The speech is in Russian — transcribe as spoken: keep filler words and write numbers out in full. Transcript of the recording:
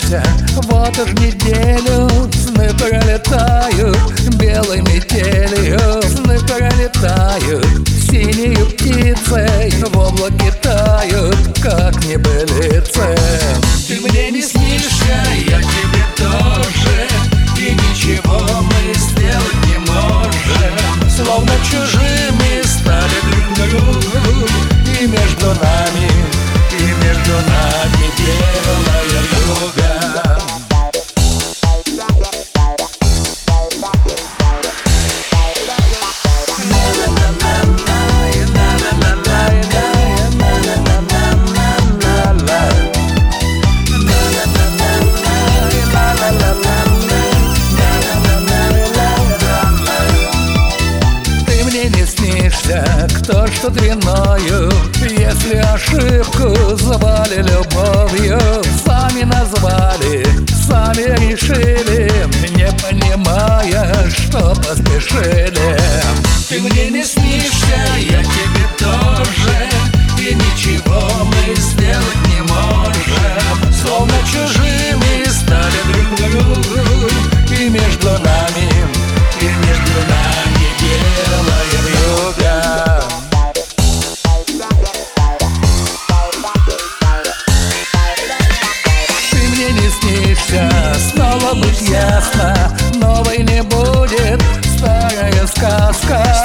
снишься, вот уж неделю сны пролетают белой метелью, сны пролетают синею птицей, в облаке тают, как небылицы. Ты мне не снишься, я тебе тоже, и ничего мы сделать не можем. Словно чужими стали друг другу, и между нами, и между нами белая вьюга. Кто что длиною, если ошибку звали любовью, сами назвали, сами решили, не понимая, что поспешили. Ты мне не снишься, я тебе тоже, и ничего мы сделать не можем. Словно чужими стали друг другу, и между нами, и между нами белая вьюга. Стало быть ясно, новой не будет старая сказка.